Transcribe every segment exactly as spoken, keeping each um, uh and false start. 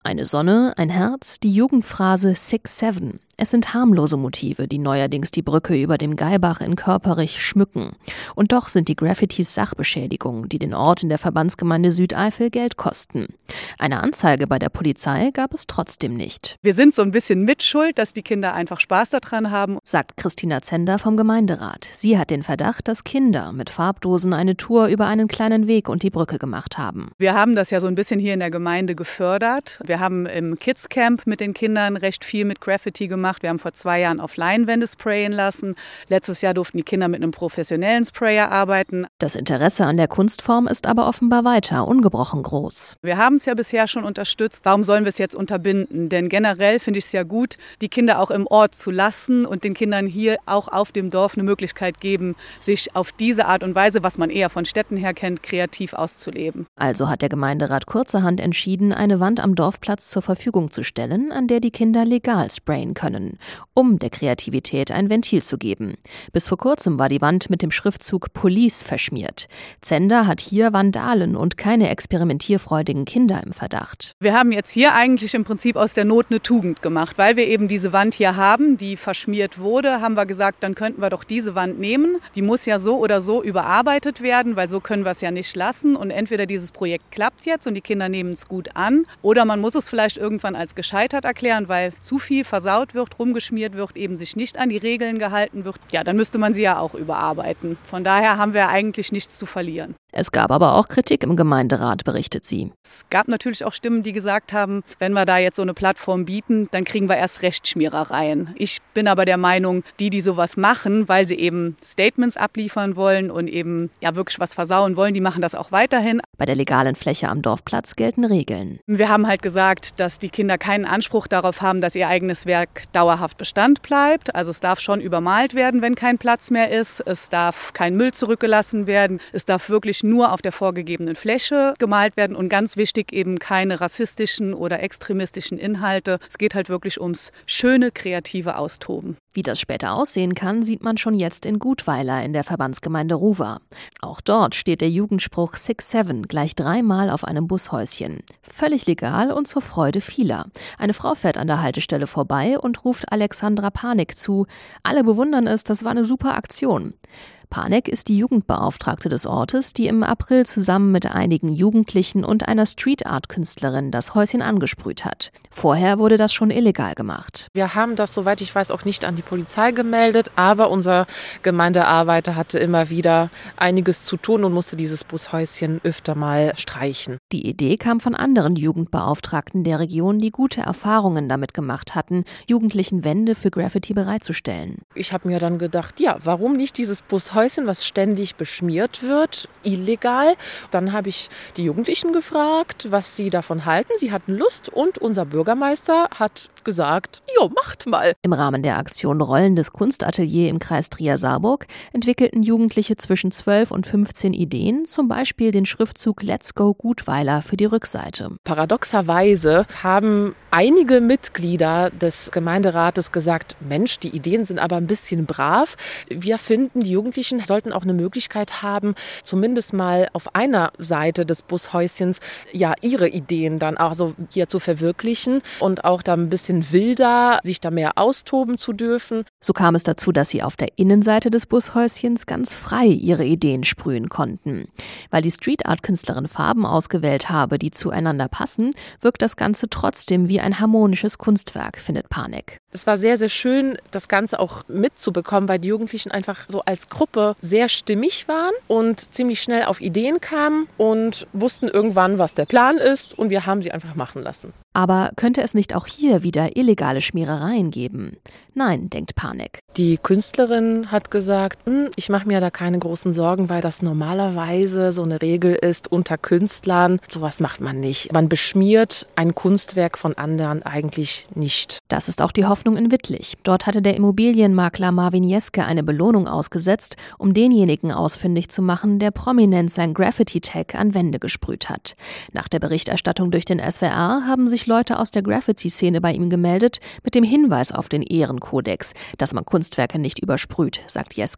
Eine Sonne, ein Herz, die Jugendphrase six seven. Es sind harmlose Motive, die neuerdings die Brücke über dem Gaibach in Körperich schmücken. Und doch sind die Graffitis Sachbeschädigungen, die den Ort in der Verbandsgemeinde Südeifel Geld kosten. Eine Anzeige bei der Polizei gab es trotzdem nicht. Wir sind so ein bisschen mitschuld, dass die Kinder einfach Spaß daran haben, sagt Christina Zender vom Gemeinderat. Sie hat den Verdacht, dass Kinder mit Farbdosen eine Tour über einen kleinen Weg und die Brücke gemacht haben. Wir haben das ja so ein bisschen hier in der Gemeinde gefördert. Wir haben im Kids Camp mit den Kindern recht viel mit Graffiti gemacht. Wir haben vor zwei Jahren auf Leinwände sprayen lassen. Letztes Jahr durften die Kinder mit einem professionellen Sprayer arbeiten. Das Interesse an der Kunstform ist aber offenbar weiter ungebrochen groß. Wir haben es ja bisher schon unterstützt. Warum sollen wir es jetzt unterbinden? Denn generell finde ich es ja gut, die Kinder auch im Ort zu lassen und den Kindern hier auch auf dem Dorf eine Möglichkeit geben, sich auf diese Art und Weise, was man eher von Städten her kennt, kreativ auszuleben. Also hat der Gemeinderat kurzerhand entschieden, eine Wand am Dorfplatz zur Verfügung zu stellen, an der die Kinder legal sprayen können, um der Kreativität ein Ventil zu geben. Bis vor kurzem war die Wand mit dem Schriftzug Police verschmiert. Zender hat hier Vandalen und keine experimentierfreudigen Kinder im Verdacht. Wir haben jetzt hier eigentlich im Prinzip aus der Not eine Tugend gemacht. Weil wir eben diese Wand hier haben, die verschmiert wurde, haben wir gesagt, dann könnten wir doch diese Wand nehmen. Die muss ja so oder so überarbeitet werden, weil so können wir es ja nicht lassen. Und entweder dieses Projekt klappt jetzt und die Kinder nehmen es gut an, oder man muss es vielleicht irgendwann als gescheitert erklären, weil zu viel versaut wird, rumgeschmiert wird, eben sich nicht an die Regeln gehalten wird. Ja, dann müsste man sie ja auch überarbeiten. Von daher haben wir eigentlich nichts zu verlieren. Es gab aber auch Kritik im Gemeinderat, berichtet sie. Es gab natürlich auch Stimmen, die gesagt haben, wenn wir da jetzt so eine Plattform bieten, dann kriegen wir erst Rechtschmierereien. Ich bin aber der Meinung, die, die sowas machen, weil sie eben Statements abliefern wollen und eben ja wirklich was versauen wollen, die machen das auch weiterhin. Bei der legalen Fläche am Dorfplatz gelten Regeln. Wir haben halt gesagt, dass die Kinder keinen Anspruch darauf haben, dass ihr eigenes Werk dauerhaft Bestand bleibt. Also es darf schon übermalt werden, wenn kein Platz mehr ist. Es darf kein Müll zurückgelassen werden. Es darf wirklich nur auf der vorgegebenen Fläche gemalt werden und ganz wichtig eben keine rassistischen oder extremistischen Inhalte. Es geht halt wirklich ums schöne, kreative Austoben. Wie das später aussehen kann, sieht man schon jetzt in Gutweiler in der Verbandsgemeinde Ruwer. Auch dort steht der Jugendspruch six seven gleich dreimal auf einem Bushäuschen. Völlig legal und zur Freude vieler. Eine Frau fährt an der Haltestelle vorbei und ruft Alexandra Panek zu. Alle bewundern es, das war eine super Aktion. Panek ist die Jugendbeauftragte des Ortes, die im April zusammen mit einigen Jugendlichen und einer Street-Art-Künstlerin das Häuschen angesprüht hat. Vorher wurde das schon illegal gemacht. Wir haben das, soweit ich weiß, auch nicht an die Polizei gemeldet, aber unser Gemeindearbeiter hatte immer wieder einiges zu tun und musste dieses Bushäuschen öfter mal streichen. Die Idee kam von anderen Jugendbeauftragten der Region, die gute Erfahrungen damit gemacht hatten, Jugendlichen Wände für Graffiti bereitzustellen. Ich habe mir dann gedacht, ja, warum nicht dieses Bushäuschen, was ständig beschmiert wird, illegal. Dann habe ich die Jugendlichen gefragt, was sie davon halten. Sie hatten Lust und unser Bürgermeister hat gesagt, jo, macht mal. Im Rahmen der Aktion Rollendes Kunstatelier im Kreis Trier-Saarburg entwickelten Jugendliche zwischen zwölf und fünfzehn Ideen, zum Beispiel den Schriftzug Let's Go Gutweiler für die Rückseite. Paradoxerweise haben einige Mitglieder des Gemeinderates gesagt, Mensch, die Ideen sind aber ein bisschen brav. Wir finden, die Jugendlichen sollten auch eine Möglichkeit haben, zumindest mal auf einer Seite des Bushäuschens ja ihre Ideen dann auch so hier zu verwirklichen und auch da ein bisschen wilder, sich da mehr austoben zu dürfen. So kam es dazu, dass sie auf der Innenseite des Bushäuschens ganz frei ihre Ideen sprühen konnten. Weil die Street-Art-Künstlerin Farben ausgewählt habe, die zueinander passen, wirkt das Ganze trotzdem wie ein harmonisches Kunstwerk, findet Panek. Es war sehr, sehr schön, das Ganze auch mitzubekommen, weil die Jugendlichen einfach so als Gruppe sehr stimmig waren und ziemlich schnell auf Ideen kamen und wussten irgendwann, was der Plan ist, und wir haben sie einfach machen lassen. Aber könnte es nicht auch hier wieder illegale Schmierereien geben? Nein, denkt Panek. Die Künstlerin hat gesagt, ich mache mir da keine großen Sorgen, weil das normalerweise so eine Regel ist unter Künstlern. Sowas macht man nicht. Man beschmiert ein Kunstwerk von anderen eigentlich nicht. Das ist auch die Hoffnung in Wittlich. Dort hatte der Immobilienmakler Marvin Jeske eine Belohnung ausgesetzt, um denjenigen ausfindig zu machen, der prominent sein Graffiti-Tag an Wände gesprüht hat. Nach der Berichterstattung durch den S W R haben sich Leute aus der Graffiti-Szene bei ihm gemeldet, mit dem Hinweis auf den Ehrenkodex, dass man Kunstwerke nicht übersprüht, sagt Jeske.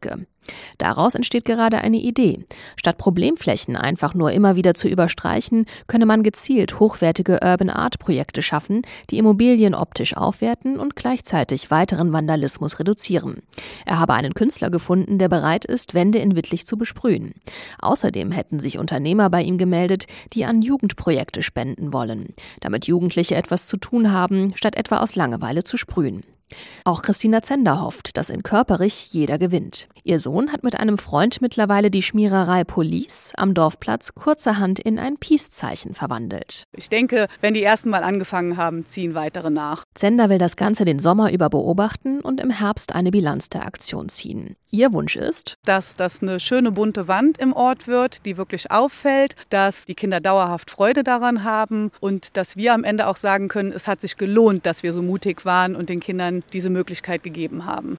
Daraus entsteht gerade eine Idee. Statt Problemflächen einfach nur immer wieder zu überstreichen, könne man gezielt hochwertige Urban Art Projekte schaffen, die Immobilien optisch aufwerten und gleichzeitig weiteren Vandalismus reduzieren. Er habe einen Künstler gefunden, der bereit ist, Wände in Wittlich zu besprühen. Außerdem hätten sich Unternehmer bei ihm gemeldet, die an Jugendprojekte spenden wollen, damit Jugendliche etwas zu tun haben, statt etwa aus Langeweile zu sprühen. Auch Christina Zender hofft, dass in Körperich jeder gewinnt. Ihr Sohn hat mit einem Freund mittlerweile die Schmiererei Police am Dorfplatz kurzerhand in ein Peace-Zeichen verwandelt. Ich denke, wenn die ersten mal angefangen haben, ziehen weitere nach. Zender will das Ganze den Sommer über beobachten und im Herbst eine Bilanz der Aktion ziehen. Ihr Wunsch ist, dass das eine schöne bunte Wand im Ort wird, die wirklich auffällt, dass die Kinder dauerhaft Freude daran haben und dass wir am Ende auch sagen können, es hat sich gelohnt, dass wir so mutig waren und den Kindern diese Möglichkeit gegeben haben.